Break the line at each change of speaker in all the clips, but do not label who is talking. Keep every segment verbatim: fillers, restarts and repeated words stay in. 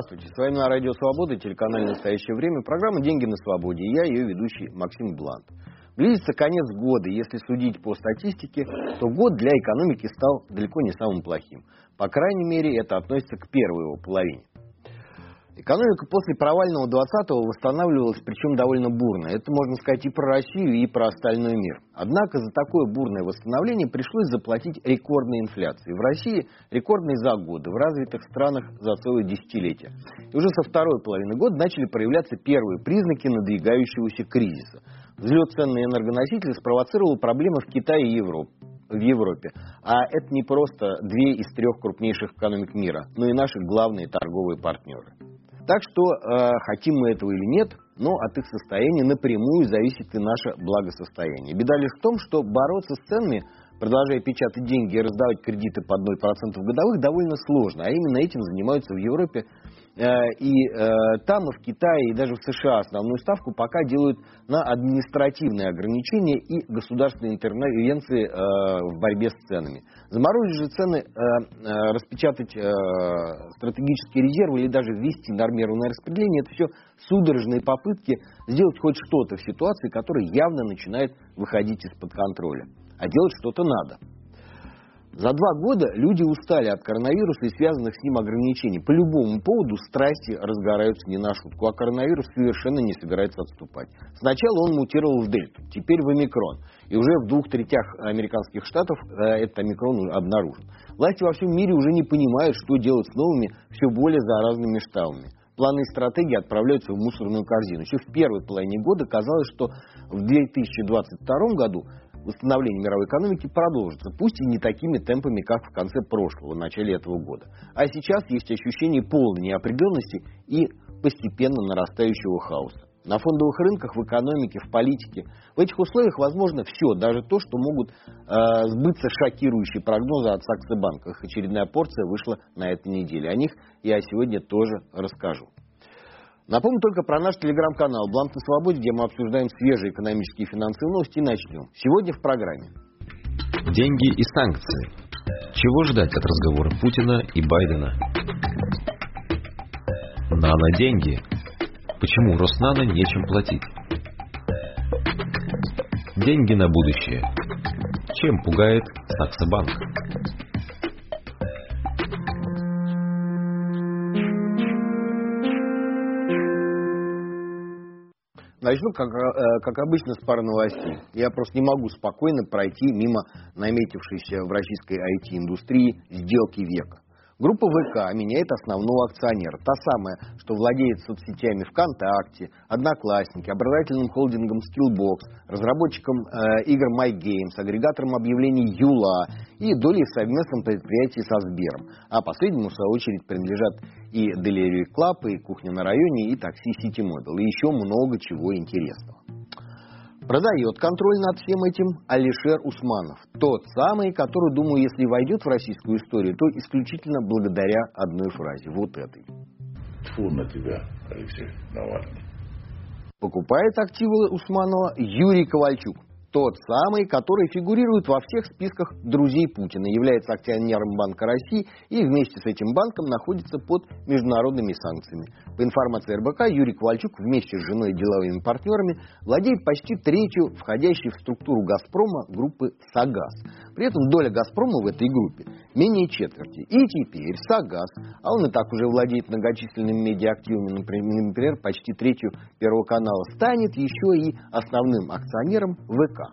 Здравствуйте, с вами на Радио Свобода, телеканале «Настоящее время», программа «Деньги на свободе», и я, ее ведущий Максим Блант. Близится конец года, если судить по статистике, то год для экономики стал далеко не самым плохим. По крайней мере, это относится к первой его половине. Экономика после провального двадцатого восстанавливалась, причем довольно бурно. Это можно сказать и про Россию, и про остальной мир. Однако за такое бурное восстановление пришлось заплатить рекордной инфляцией. В России рекордной за годы, в развитых странах за целое десятилетие. И уже со второй половины года начали проявляться первые признаки надвигающегося кризиса. Взлет цен на энергоносители спровоцировал проблемы в Китае и Европе. в Европе. А это не просто две из трех крупнейших экономик мира, но и наши главные торговые партнеры. Так что, э, хотим мы этого или нет, но от их состояния напрямую зависит и наше благосостояние. Беда лишь в том, что бороться с ценами, продолжая печатать деньги и раздавать кредиты под ноль процентов годовых, довольно сложно. А именно этим занимаются в Европе э, и э, там, и в Китае, и даже в США основную ставку пока делают на административные ограничения и государственные интервенции э, в борьбе с ценами. Заморозить же цены, э, э, распечатать э, стратегические резервы или даже ввести нормированное распределение, это все судорожные попытки сделать хоть что-то в ситуации, которая явно начинает выходить из-под контроля. А делать что-то надо. За два года люди устали от коронавируса и связанных с ним ограничений. По любому поводу страсти разгораются не на шутку, а коронавирус совершенно не собирается отступать. Сначала он мутировал в дельту, теперь в омикрон. И уже в двух третях американских штатов э, этот омикрон обнаружен. Власти во всем мире уже не понимают, что делать с новыми, все более заразными штаммами. Планы и стратегии отправляются в мусорную корзину. Еще в первой половине года казалось, что в две тысячи двадцать втором году восстановление мировой экономики продолжится, пусть и не такими темпами, как в конце прошлого, в начале этого года. А сейчас есть ощущение полной неопределенности и постепенно нарастающего хаоса. На фондовых рынках, в экономике, в политике. В этих условиях возможно все, даже то, что могут э, сбыться шокирующие прогнозы от Саксо-банка. Их очередная порция вышла на этой неделе. О них я сегодня тоже расскажу. Напомню только про наш телеграм-канал «Блант на свободе», где мы обсуждаем свежие экономические и финансовые новости. И начнем. Сегодня в программе.
Деньги и санкции. Чего ждать от разговора Путина и Байдена? Нано-деньги. Почему Роснано нечем платить? Деньги на будущее. Чем пугает Саксо-банк?
Начну, как, как обычно, с пары новостей. Я просто не могу спокойно пройти мимо наметившейся в российской ай ти-индустрии сделки века. Группа ВК меняет основного акционера. Та самая, что владеет соцсетями ВКонтакте, Одноклассники, образовательным холдингом Skillbox, разработчиком э, игр MyGames, агрегатором объявлений Юла и долей в совместном предприятии со Сбером. А последнему, в свою очередь, принадлежат и Delivery Club, и Кухня на районе, и такси City Model, и еще много чего интересного. Продает контроль над всем этим Алишер Усманов. Тот самый, который, думаю, если войдет в российскую историю, то исключительно благодаря одной фразе, вот этой.
Тьфу на тебя, Алексей Навальный.
Покупает активы Усманова Юрий Ковальчук. Тот самый, который фигурирует во всех списках друзей Путина, является акционером Банка России и вместе с этим банком находится под международными санкциями. По информации эр бэ ка, Юрий Ковальчук вместе с женой и деловыми партнерами владеет почти третью входящей в структуру «Газпрома» группы «Согаз». При этом доля «Газпрома» в этой группе менее четверти. И теперь «Согаз», а он и так уже владеет многочисленными медиаактивами, например, почти третью Первого канала, станет еще и основным акционером вэ ка.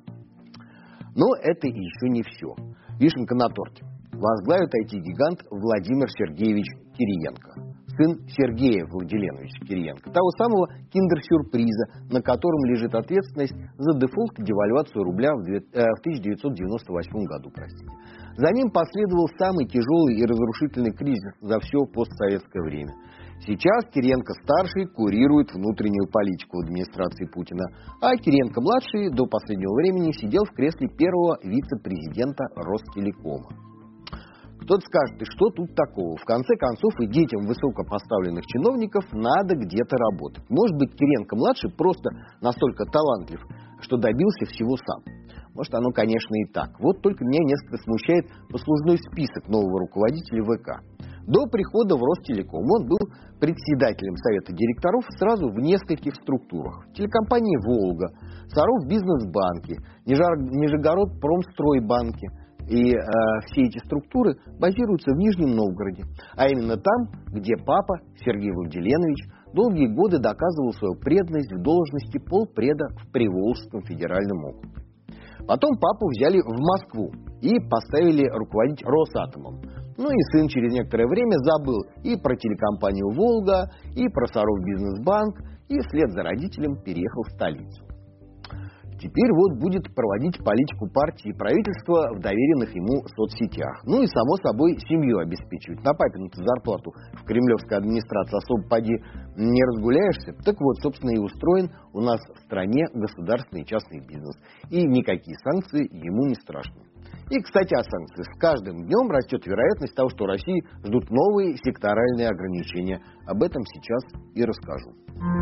Но это еще не все. Вишенка на торте. Возглавит ай ти-гигант Владимир Сергеевич Кириенко. Сын Сергея Владиленовича Кириенко. Того самого киндер-сюрприза, на котором лежит ответственность за дефолт и девальвацию рубля в тысяча девятьсот девяносто восьмом году. Простите. За ним последовал самый тяжелый и разрушительный кризис за все постсоветское время. Сейчас Кириенко-старший курирует внутреннюю политику администрации Путина, а Кириенко-младший до последнего времени сидел в кресле первого вице-президента Ростелекома. Кто-то скажет, и что тут такого? В конце концов, и детям высокопоставленных чиновников надо где-то работать. Может быть, Кириенко-младший просто настолько талантлив, что добился всего сам. Может, оно, конечно, и так. Вот только меня несколько смущает послужной список нового руководителя вэ ка. До прихода в Ростелеком он был председателем совета директоров сразу в нескольких структурах. Телекомпании «Волга», Саров бизнес-банке, Нижегород промстройбанке. И э, все эти структуры базируются в Нижнем Новгороде. А именно там, где папа Сергей Владиленович долгие годы доказывал свою преданность в должности полпреда в Приволжском федеральном округе. Потом папу взяли в Москву и поставили руководить Росатомом. Ну и сын через некоторое время забыл и про телекомпанию «Волга», и про Саров бизнес-банк, и вслед за родителем переехал в столицу. Теперь вот будет проводить политику партии и правительства в доверенных ему соцсетях. Ну и, само собой, семью обеспечивать. На папину-то зарплату в кремлевской администрации особо поди не разгуляешься. Так вот, собственно, и устроен у нас в стране государственный и частный бизнес. И никакие санкции ему не страшны. И, кстати, о санкциях. С каждым днем растет вероятность того, что России ждут новые секторальные ограничения. Об этом сейчас и расскажу.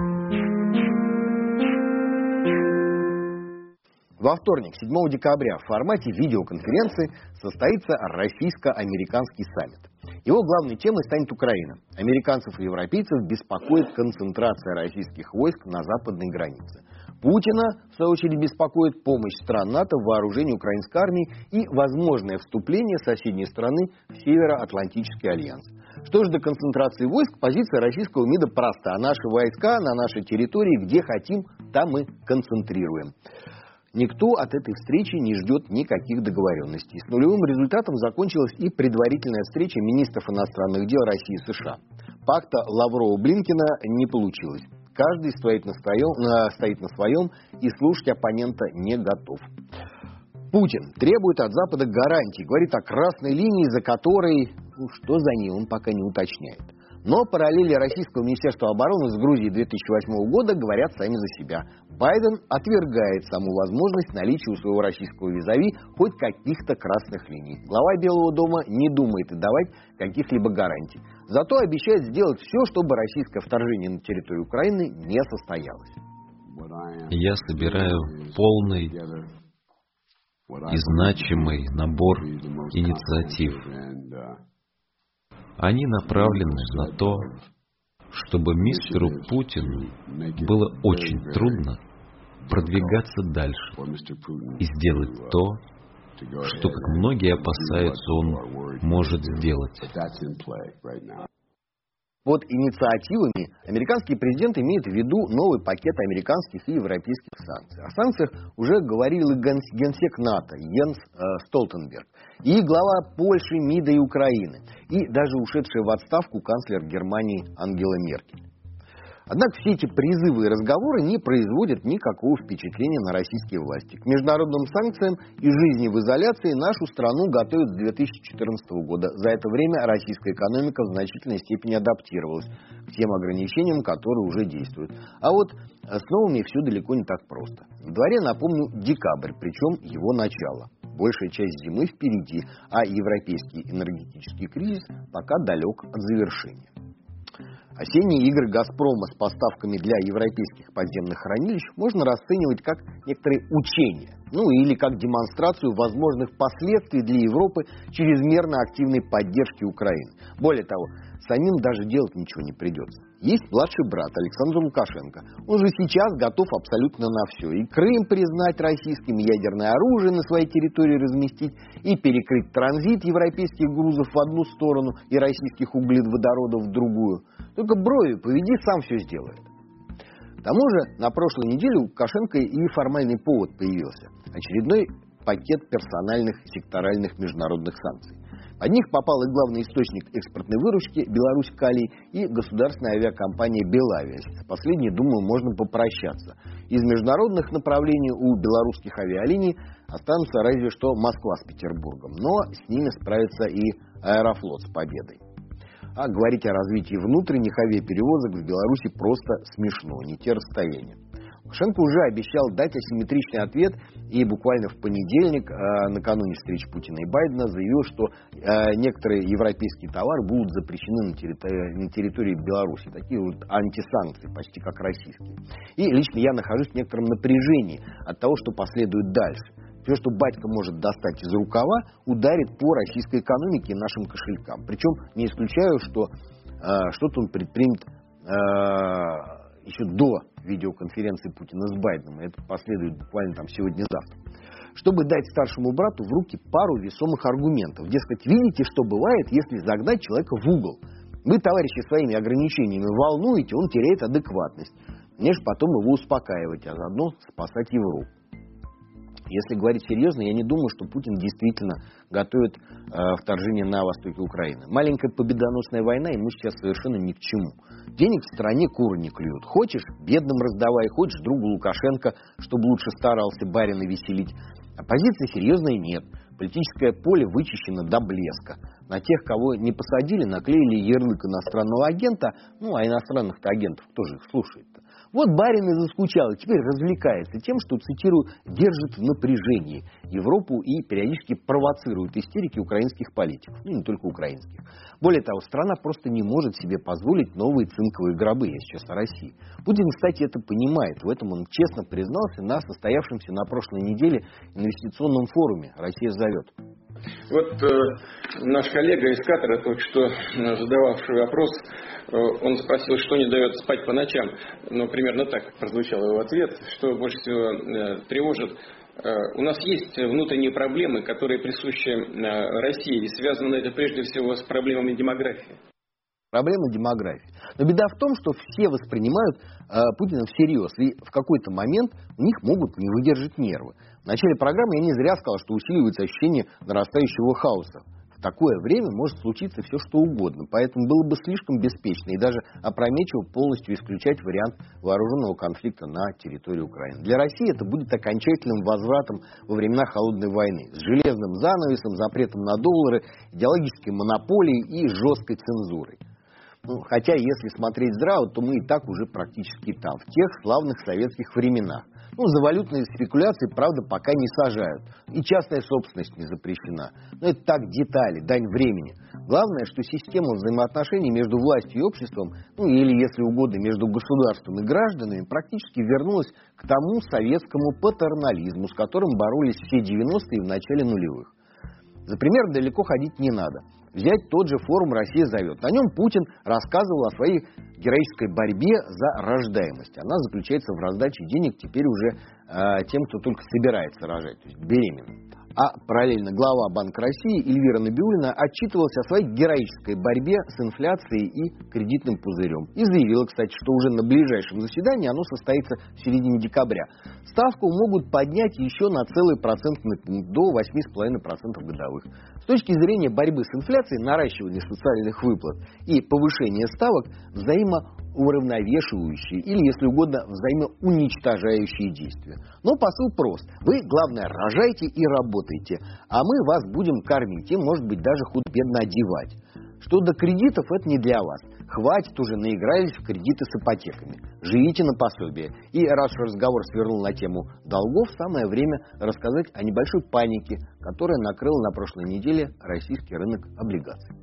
Во вторник, седьмого декабря, в формате видеоконференции состоится российско-американский саммит. Его главной темой станет Украина. Американцев и европейцев беспокоит концентрация российских войск на западной границе. Путина, в свою очередь, беспокоит помощь стран НАТО в вооружении украинской армии и возможное вступление соседней страны в Североатлантический альянс. Что же до концентрации войск, позиция российского МИДа проста. Наши войска на нашей территории, где хотим, там мы концентрируем. Никто от этой встречи не ждет никаких договоренностей. С нулевым результатом закончилась и предварительная встреча министров иностранных дел России и США. Пакта Лаврова-Блинкена не получилось. Каждый стоит на своем, стоит на своем и слушать оппонента не готов. Путин требует от Запада гарантий, говорит о красной линии, за которой, ну, что за ней, он пока не уточняет. Но параллели российского министерства обороны с Грузией две тысячи восьмого года говорят сами за себя. Байден отвергает саму возможность наличия у своего российского визави хоть каких-то красных линий. Глава Белого дома не думает и давать каких-либо гарантий. Зато обещает сделать все, чтобы российское вторжение на территорию Украины не состоялось.
Я собираю полный и значимый набор инициатив. Они направлены на то, чтобы мистеру Путину было очень трудно продвигаться дальше и сделать то, что, как многие опасаются, он может сделать.
Под инициативами американский президент имеет в виду новый пакет американских и европейских санкций. О санкциях уже говорил и генсек НАТО Йенс э, Столтенберг, и глава Польши, МИДа и Украины, и даже ушедшая в отставку канцлер Германии Ангела Меркель. Однако все эти призывы и разговоры не производят никакого впечатления на российские власти. К международным санкциям и жизни в изоляции нашу страну готовят с две тысячи четырнадцатого года. За это время российская экономика в значительной степени адаптировалась к тем ограничениям, которые уже действуют. А вот с новыми все далеко не так просто. В дворе, напомню, декабрь, причем его начало. Большая часть зимы впереди, а европейский энергетический кризис пока далек от завершения. Осенние игры «Газпрома» с поставками для европейских подземных хранилищ можно расценивать как некоторые учения, ну или как демонстрацию возможных последствий для Европы чрезмерно активной поддержки Украины. Более того, самим даже делать ничего не придется. Есть младший брат Александр Лукашенко. Он же сейчас готов абсолютно на все. И Крым признать российским, и ядерное оружие на своей территории разместить, и перекрыть транзит европейских грузов в одну сторону и российских углеводородов в другую. Только брови поведи, сам все сделает. К тому же на прошлой неделе у Лукашенко и формальный повод появился. Очередной пакет персональных секторальных международных санкций. Под них попал и главный источник экспортной выручки Беларусь Калий и государственная авиакомпания Белавиа. С последней, думаю, можно попрощаться. Из международных направлений у белорусских авиалиний останутся разве что Москва с Петербургом. Но с ними справится и Аэрофлот с Победой. А говорить о развитии внутренних авиаперевозок в Беларуси просто смешно, не те расстояния. Лукашенко уже обещал дать асимметричный ответ и буквально в понедельник, э, накануне встречи Путина и Байдена, заявил, что э, некоторые европейские товары будут запрещены на территории, на территории Беларуси. Такие вот антисанкции, почти как российские. И лично я нахожусь в некотором напряжении от того, что последует дальше. Все, что батька может достать из рукава, ударит по российской экономике и нашим кошелькам. Причем не исключаю, что э, что-то он предпримет э, еще до видеоконференции Путина с Байденом. Это последует буквально там сегодня-завтра. Чтобы дать старшему брату в руки пару весомых аргументов. Дескать, видите, что бывает, если загнать человека в угол. Вы, товарищи, своими ограничениями волнуете, он теряет адекватность. Мне же потом его успокаивать, а заодно спасать Европу. Если говорить серьезно, я не думаю, что Путин действительно готовит э, вторжение на востоке Украины. Маленькая победоносная война ему сейчас совершенно ни к чему. Денег в стране куры не клюют. Хочешь, бедным раздавай, хочешь, другу Лукашенко, чтобы лучше старался барина веселить. Оппозиции серьезной нет. Политическое поле вычищено до блеска. На тех, кого не посадили, наклеили ярлык иностранного агента. Ну, а иностранных-то агентов кто же их слушает-то? Вот барин и заскучал, и теперь развлекается тем, что, цитирую, держит в напряжении Европу и периодически провоцирует истерики украинских политиков. Ну, не только украинских. Более того, страна просто не может себе позволить новые цинковые гробы, я сейчас о России. Путин, кстати, это понимает. В этом он честно признался на состоявшемся на прошлой неделе инвестиционном форуме «Россия зовет».
Вот э, наш коллега из Катара, только что задававший вопрос, э, он спросил, что не дает спать по ночам. Ну, примерно так прозвучал его ответ, что больше всего э, тревожит. Э, у нас есть внутренние проблемы, которые присущи э, России, и связано это прежде всего с проблемами демографии.
Проблема демографии. Но беда в том, что все воспринимают э, Путина всерьез, и в какой-то момент у них могут не выдержать нервы. В начале программы я не зря сказал, что усиливается ощущение нарастающего хаоса. В такое время может случиться все, что угодно, поэтому было бы слишком беспечно и даже опрометчиво полностью исключать вариант вооруженного конфликта на территории Украины. Для России это будет окончательным возвратом во времена Холодной войны с железным занавесом, запретом на доллары, идеологической монополией и жесткой цензурой. Ну, хотя, если смотреть здраво, то мы и так уже практически там, в тех славных советских временах. Ну, за валютные спекуляции, правда, пока не сажают. И частная собственность не запрещена. Но это так, детали, дань времени. Главное, что система взаимоотношений между властью и обществом, ну или, если угодно, между государством и гражданами, практически вернулась к тому советскому патернализму, с которым боролись все девяностые и в начале нулевых. За пример далеко ходить не надо. Взять тот же форум «Россия зовет». На нем Путин рассказывал о своей героической борьбе за рождаемость. Она заключается в раздаче денег теперь уже э, тем, кто только собирается рожать, то есть беременным. А параллельно глава Банка России Эльвира Набиуллина отчитывалась о своей героической борьбе с инфляцией и кредитным пузырем. И заявила, кстати, что уже на ближайшем заседании оно состоится в середине декабря. Ставку могут поднять еще на целый процентный пункт, до восемь целых пять десятых процента годовых. С точки зрения борьбы с инфляцией, наращивания социальных выплат и повышения ставок взаимоуравновешивающие или, если угодно, взаимоуничтожающие действия. Но посыл прост. Вы, главное, рожайте и работайте, а мы вас будем кормить и, может быть, даже худо-бедно одевать. Что до кредитов, это не для вас. Хватит уже, наигрались в кредиты с ипотеками. Живите на пособие. И раз уж разговор свернул на тему долгов, самое время рассказать о небольшой панике, которая накрыла на прошлой неделе российский рынок облигаций.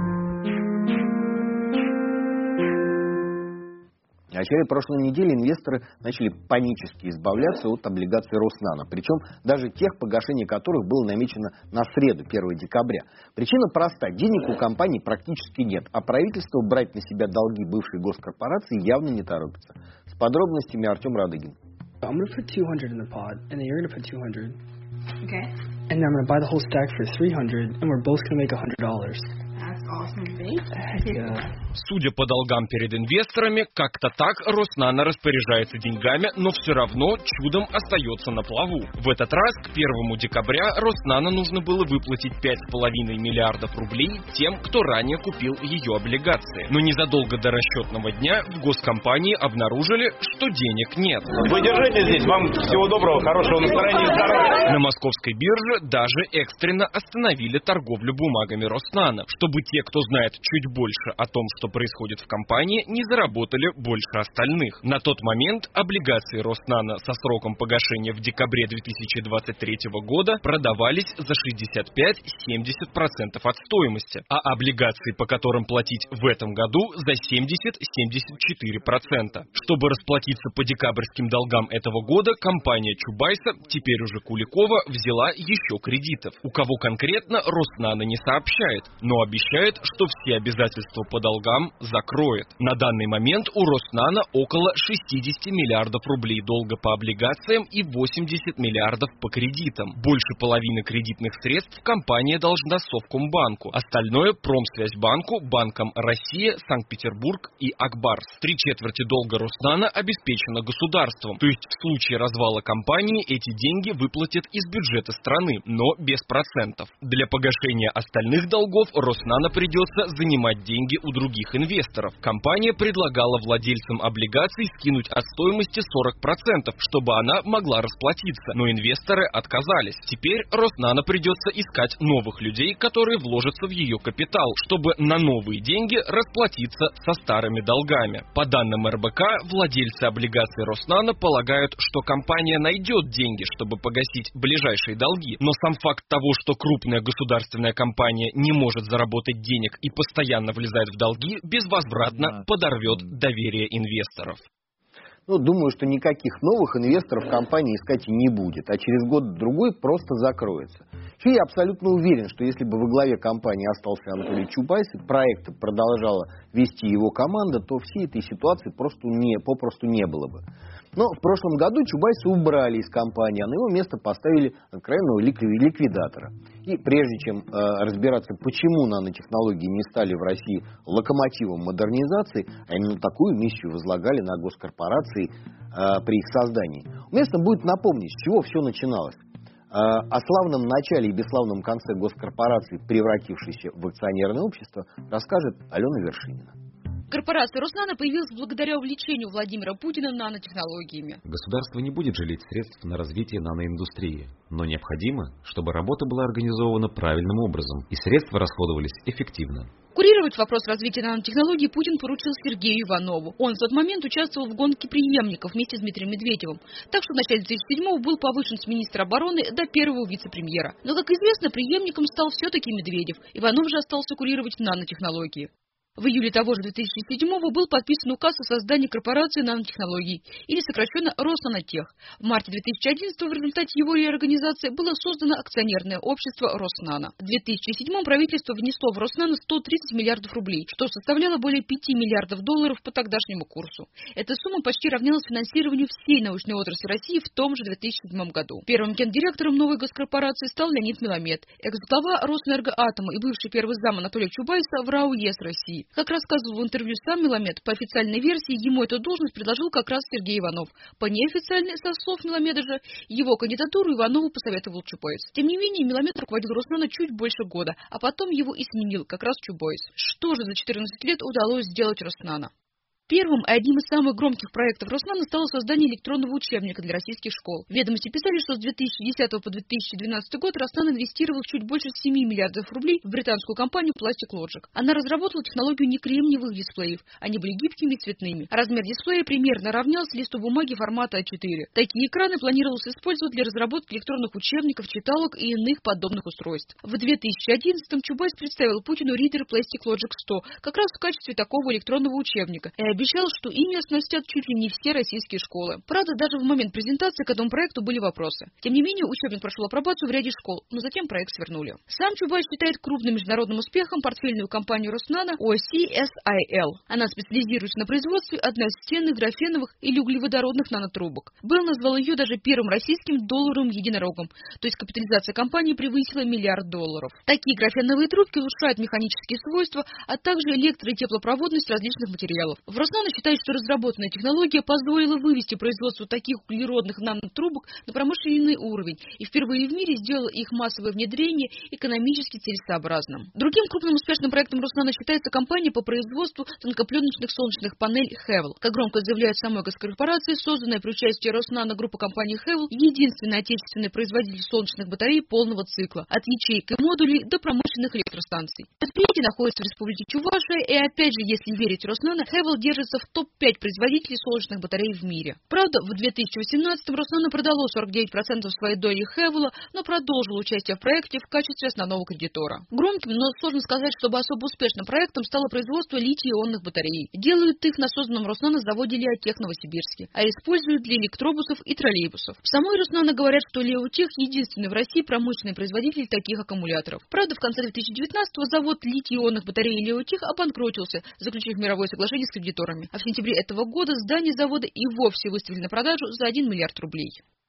В начале прошлой недели инвесторы начали панически избавляться от облигаций Роснано, причем даже тех, погашение которых было намечено на среду, первого декабря. Причина проста. Денег у компаний практически нет, а правительство брать на себя долги бывшей госкорпорации явно не торопится. С подробностями Артем Радыгин.
I'm going to put two hundred in the pot, and then you're going to put two hundred.
Okay.
And then I'm going to buy the whole stack for three hundred, and we're both going to make one hundred dollars.
That's awesome, babe.
Heck yeah.
Судя по долгам перед инвесторами, как-то так Роснано распоряжается деньгами, но все равно чудом остается на плаву. В этот раз к первому декабря Роснано нужно было выплатить пять с половиной миллиардов рублей тем, кто ранее купил ее облигации. Но незадолго до расчетного дня в госкомпании обнаружили, что денег нет.
Вы держите здесь, вам всего доброго, хорошего настроения и здоровья.
На московской бирже даже экстренно остановили торговлю бумагами Роснано, чтобы те, кто знает чуть больше о том, что что происходит в компании, не заработали больше остальных. На тот момент облигации Роснано со сроком погашения в декабре две тысячи двадцать третьего года продавались за шестьдесят пять - семьдесят процентов от стоимости, а облигации, по которым платить в этом году, за семьдесят - семьдесят четыре процента. Чтобы расплатиться по декабрьским долгам этого года, компания Чубайса, теперь уже Куликова, взяла еще кредитов. У кого конкретно, Роснано не сообщает, но обещает, что все обязательства по долгам закроет. На данный момент у Роснано около шестьдесят миллиардов рублей долга по облигациям и восемьдесят миллиардов по кредитам. Больше половины кредитных средств компания должна Совкомбанку, остальное Промсвязьбанку, банкам Россия, Санкт-Петербург и Акбарс. Три четверти долга Роснано обеспечено государством, то есть в случае развала компании эти деньги выплатят из бюджета страны, но без процентов. Для погашения остальных долгов Роснано придется занимать деньги у других инвесторов. Компания предлагала владельцам облигаций скинуть от стоимости сорок процентов, чтобы она могла расплатиться, но инвесторы отказались. Теперь Роснано придется искать новых людей, которые вложатся в ее капитал, чтобы на новые деньги расплатиться со старыми долгами. По данным эр бэ ка, владельцы облигаций Роснано полагают, что компания найдет деньги, чтобы погасить ближайшие долги, но сам факт того, что крупная государственная компания не может заработать денег и постоянно влезает в долги, безвозвратно подорвет доверие инвесторов.
Ну, думаю, что никаких новых инвесторов компания искать и не будет, а через год-другой просто закроется. Еще я абсолютно уверен, что если бы во главе компании остался Анатолий Чубайс и проект продолжала вести его команда, то всей этой ситуации просто не, попросту не было бы. Но в прошлом году Чубайса убрали из компании, а на его место поставили откровенного ликвидатора. И прежде чем э, разбираться, почему нанотехнологии не стали в России локомотивом модернизации, а именно такую миссию возлагали на госкорпорации э, при их создании, уместно будет напомнить, с чего все начиналось. Э, о славном начале и бесславном конце госкорпорации, превратившейся в акционерное общество, расскажет Алена Вершинина.
Корпорация Роснано появилась благодаря увлечению Владимира Путина нанотехнологиями.
Государство не будет жалеть средств на развитие наноиндустрии, но необходимо, чтобы работа была организована правильным образом и средства расходовались эффективно.
Курировать вопрос развития нанотехнологий Путин поручил Сергею Иванову. Он в тот момент участвовал в гонке преемников вместе с Дмитрием Медведевым. Так что в начале две тысячи седьмого был повышен с министра обороны до первого вице-премьера. Но, как известно, преемником стал все-таки Медведев. Иванов же остался курировать нанотехнологии. В июле того же две тысячи седьмого был подписан указ о создании корпорации нанотехнологий, или сокращенно Роснанотех. В марте две тысячи одиннадцатого в результате его реорганизации было создано акционерное общество Роснано. В две тысячи седьмом правительство внесло в Роснано сто тридцать миллиардов рублей, что составляло более пяти миллиардов долларов по тогдашнему курсу. Эта сумма почти равнялась финансированию всей научной отрасли России в том же две тысячи седьмом году. Первым гендиректором новой госкорпорации стал Леонид Меламед, экс-глава Роснэнергоатома и бывший первый зам Анатолия Чубайса в РАО ЕС России. Как рассказывал в интервью сам Меламед, по официальной версии ему эту должность предложил как раз Сергей Иванов. По неофициальной, со слов Меламеда же, его кандидатуру Иванову посоветовал Чубайс. Тем не менее, Меламед руководил Роснано чуть больше года, а потом его и сменил как раз Чубайс. Что же за четырнадцать лет удалось сделать Роснано? Первым и одним из самых громких проектов Роснано стало создание электронного учебника для российских школ. Ведомости писали, что с две тысячи десятого по две тысячи двенадцатый год Роснано инвестировал чуть больше семи миллиардов рублей в британскую компанию Plastic Logic. Она разработала технологию некремниевых дисплеев. Они были гибкими и цветными. Размер дисплея примерно равнялся листу бумаги формата а четыре. Такие экраны планировалось использовать для разработки электронных учебников, читалок и иных подобных устройств. В две тысячи одиннадцатом Чубайс представил Путину Reader Plastic Logic сто, как раз в качестве такого электронного учебника, и обещал, что ими оснастят чуть ли не все российские школы. Правда, даже в момент презентации к этому проекту были вопросы. Тем не менее, учебник прошел апробацию в ряде школ, но затем проект свернули. Сам Чубайс считает крупным международным успехом портфельную компанию Роснано о си эс ай эл. Она специализируется на производстве одностенных графеновых или углеводородных нанотрубок. Белл назвал ее даже первым российским долларовым единорогом, то есть капитализация компании превысила миллиард долларов. Такие графеновые трубки улучшают механические свойства, а также электро- и теплопроводность различных материалов. В Роснано считает, что разработанная технология позволила вывести производство таких углеродных нанотрубок на промышленный уровень и впервые в мире сделала их массовое внедрение экономически целесообразным. Другим крупным успешным проектом Роснано считается компания по производству тонкопленочных солнечных панелей Хевел. Как громко заявляет самой госкорпорации, созданная при участии Роснано группа компании Хевел единственный отечественный производитель солнечных батарей полного цикла, от ячеек и модулей до промышленных электростанций. Предприятие находится в республике Чувашия, и опять же, если верить Роснано, Хевел держится в топ пять производителей солнечных батарей в мире. Правда, в две тысячи восемнадцатом Роснано продало сорок девять процентов своей доли Хевела, но продолжило участие в проекте в качестве основного кредитора. Громким, но сложно сказать, чтобы особо успешным проектом стало производство литий-ионных батарей. Делают их на созданном Роснано заводе Леотех в Новосибирске, а используют для электробусов и троллейбусов. В самой Роснано говорят, что Леотех единственный в России промышленный производитель таких аккумуляторов. Правда, в конце две тысячи девятнадцатого завод литий-ионных батарей Леотех обанкротился, заключив мировое соглашение с кредиторами. А в сентябре этого года здание завода и вовсе выставили на продажу за один миллиард рублей.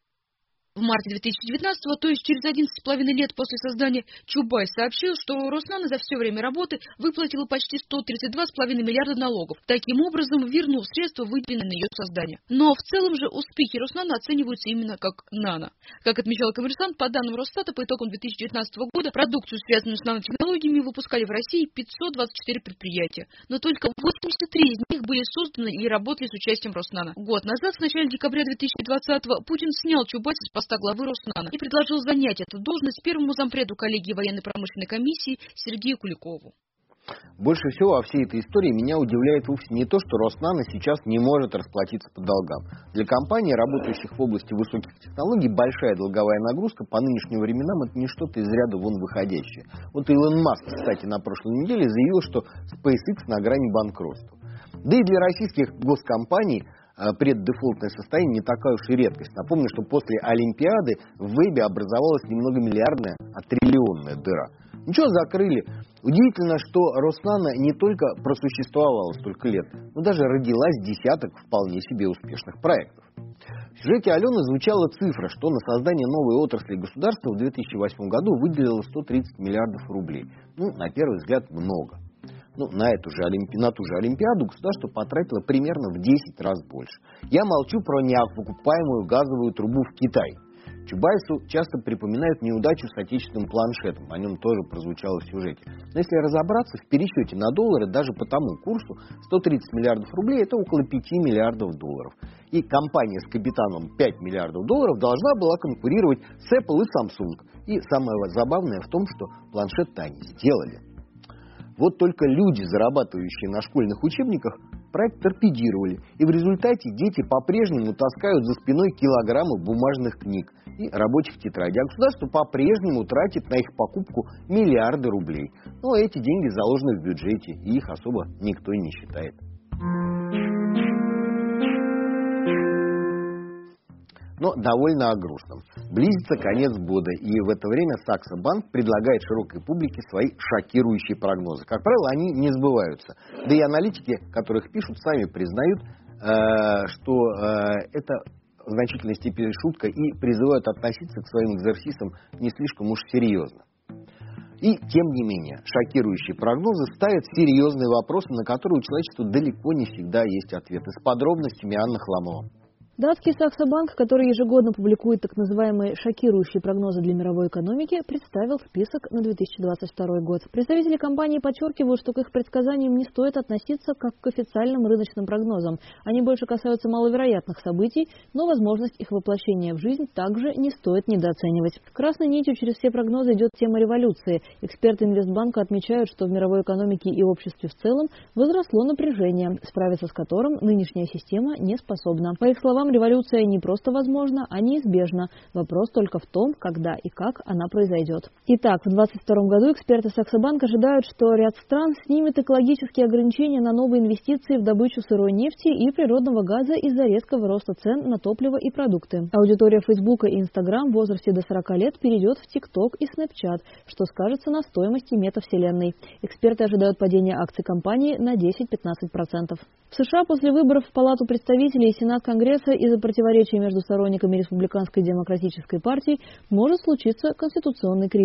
В марте две тысячи девятнадцатого, то есть через одиннадцать с половиной лет после создания, Чубайс сообщил, что Роснано за все время работы выплатила почти сто тридцать два с половиной миллиарда налогов, таким образом вернув средства, выделенные на ее создание. Но в целом же успехи Роснано оцениваются именно как нано. Как отмечал «Коммерсант», по данным Росстата, по итогам две тысячи девятнадцатого года продукцию, связанную с нанотехнологиями, выпускали в России пятьсот двадцать четыре предприятия, но только восемьдесят три из них были созданы или работали с участием Роснано. Год назад, в начале декабря две тысячи двадцатого, Путин снял Чубайса с поста главы Роснано и предложил занять эту должность первому зампреду коллегии военно-промышленной комиссии Сергею Куликову.
Больше всего во всей этой истории меня удивляет вовсе не то, что Роснано сейчас не может расплатиться по долгам. Для компаний, работающих в области высоких технологий, большая долговая нагрузка по нынешним временам – это не что-то из ряда вон выходящее. Вот Илон Маск, кстати, на прошлой неделе заявил, что SpaceX на грани банкротства. Да и для российских госкомпаний преддефолтное состояние не такая уж и редкость. Напомню, что после Олимпиады в вебе образовалась не многомиллиардная, а триллионная дыра. Ничего, закрыли. Удивительно, что Роснано не только просуществовала столько лет, но даже родилась десяток вполне себе успешных проектов. В сюжете Алены звучала цифра, что на создание новой отрасли государства в две тысячи восьмом году выделило сто тридцать миллиардов рублей. Ну, на первый взгляд, много. Ну, на эту же Олимпи... на ту же Олимпиаду государство потратило примерно в десять раз больше. Я молчу про неокупаемую газовую трубу в Китае. Чубайсу часто припоминают неудачу с отечественным планшетом, о нем тоже прозвучало в сюжете. Но если разобраться, в пересчете на доллары даже по тому курсу сто тридцать миллиардов рублей – это около пяти миллиардов долларов. И компания с капиталом пять миллиардов долларов должна была конкурировать с Apple и Samsung. И самое забавное в том, что планшет-то они сделали. Вот только люди, зарабатывающие на школьных учебниках, проект торпедировали. И в результате дети по-прежнему таскают за спиной килограммы бумажных книг и рабочих тетрадей. А государство по-прежнему тратит на их покупку миллиарды рублей. Но эти деньги заложены в бюджете, и их особо никто и не считает. Но довольно о грустном. Близится конец года, и в это время Саксо Банк предлагает широкой публике свои шокирующие прогнозы. Как правило, они не сбываются. Да и аналитики, которых пишут, сами признают, э, что э, это в значительной степени шутка, и призывают относиться к своим экзерсисам не слишком уж серьезно. И, тем не менее, шокирующие прогнозы ставят серьезные вопросы, на которые у человечества далеко не всегда есть ответы. С подробностями Анна Хламова.
Датский Саксо Банк, который ежегодно публикует так называемые шокирующие прогнозы для мировой экономики, представил список на две тысячи двадцать второй год. Представители компании подчеркивают, что к их предсказаниям не стоит относиться как к официальным рыночным прогнозам. Они больше касаются маловероятных событий, но возможность их воплощения в жизнь также не стоит недооценивать. Красной нитью через все прогнозы идет тема революции. Эксперты Инвестбанка отмечают, что в мировой экономике и обществе в целом возросло напряжение, справиться с которым нынешняя система не способна. По их словам, революция не просто возможна, а неизбежна. Вопрос только в том, когда и как она произойдет. Итак, в две тысячи двадцать втором году эксперты Саксо Банк ожидают, что ряд стран снимет экологические ограничения на новые инвестиции в добычу сырой нефти и природного газа из-за резкого роста цен на топливо и продукты. Аудитория Фейсбука и Инстаграм в возрасте до сорока лет перейдет в ТикТок и Снэпчат, что скажется на стоимости метавселенной. Эксперты ожидают падения акций компании на десять-пятнадцать процентов. В США после выборов в Палату представителей и Сенат Конгресса из-за противоречий между сторонниками республиканской и демократической партий может случиться конституционный кризис.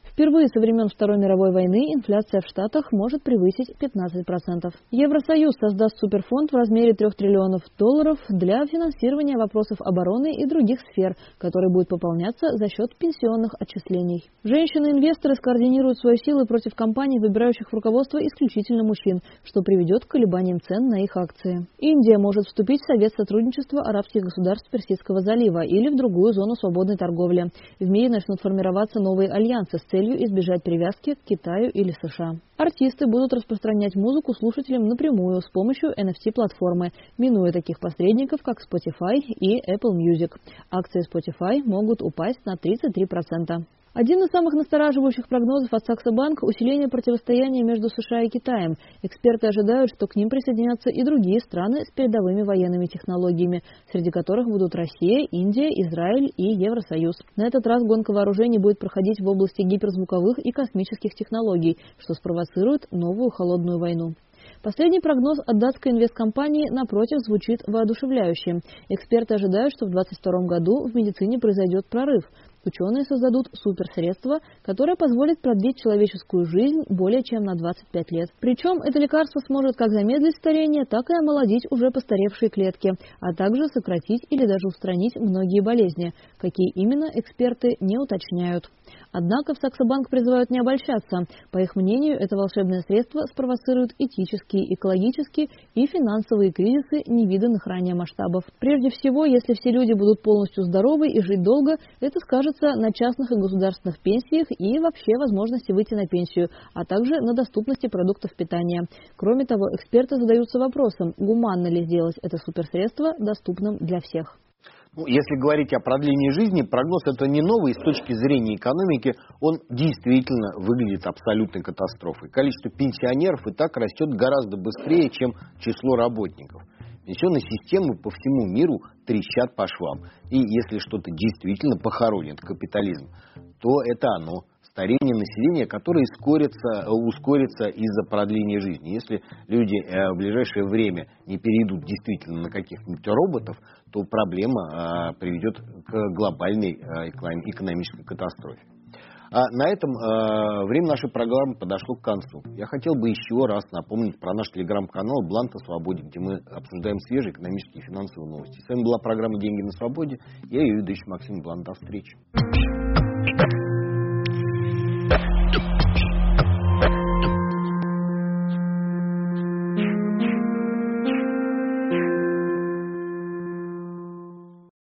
Впервые со времен Второй мировой войны инфляция в Штатах может превысить пятнадцать процентов. Евросоюз создаст суперфонд в размере трех триллионов долларов для финансирования вопросов обороны и других сфер, который будет пополняться за счет пенсионных отчислений. Женщины-инвесторы скоординируют свои силы против компаний, выбирающих в руководство исключительно мужчин, что приведет к колебаниям цен на их акции. Индия может вступить в Совет сотрудничества арабских государств Персидского залива или в другую зону свободной торговли. В мире начнут формироваться новые альянсы с целью избежать привязки к Китаю или США. Артисты будут распространять музыку слушателям напрямую с помощью эн эф ти-платформы, минуя таких посредников, как Spotify и Apple Music. Акции Spotify могут упасть на тридцать три процента. Один из самых настораживающих прогнозов от Saxo Bank – усиление противостояния между США и Китаем. Эксперты ожидают, что к ним присоединятся и другие страны с передовыми военными технологиями, среди которых будут Россия, Индия, Израиль и Евросоюз. На этот раз гонка вооружений будет проходить в области гиперзвуковых и космических технологий, что спровоцирует новую холодную войну. Последний прогноз от датской инвесткомпании, напротив, звучит воодушевляюще. Эксперты ожидают, что в две тысячи двадцать втором году в медицине произойдет прорыв. Ученые создадут суперсредство, которое позволит продлить человеческую жизнь более чем на двадцать пять лет. Причем это лекарство сможет как замедлить старение, так и омолодить уже постаревшие клетки, а также сократить или даже устранить многие болезни. Какие именно, эксперты не уточняют. Однако в Saxo Bank призывают не обольщаться. По их мнению, это волшебное средство спровоцирует этические, экологические и финансовые кризисы невиданных ранее масштабов. Прежде всего, если все люди будут полностью здоровы и жить долго, это скажется на частных и государственных пенсиях и вообще возможности выйти на пенсию, а также на доступности продуктов питания. Кроме того, эксперты задаются вопросом, гуманно ли сделать это суперсредство доступным для всех.
Ну, если говорить о продлении жизни, прогноз это не новый, с точки зрения экономики он действительно выглядит абсолютной катастрофой. Количество пенсионеров и так растет гораздо быстрее, чем число работников. Пенсионные системы по всему миру трещат по швам. И если что-то действительно похоронит капитализм, то это оно. Старение населения, которое ускорится, ускорится из-за продления жизни. Если люди в ближайшее время не перейдут действительно на каких-нибудь роботов, то проблема приведет к глобальной экономической катастрофе. А на этом э, время нашей программы подошло к концу. Я хотел бы еще раз напомнить про наш телеграм-канал «Блант о свободе», где мы обсуждаем свежие экономические и финансовые новости. С вами была программа «Деньги на свободе». Я ее ведущий Максим Блант. До встречи.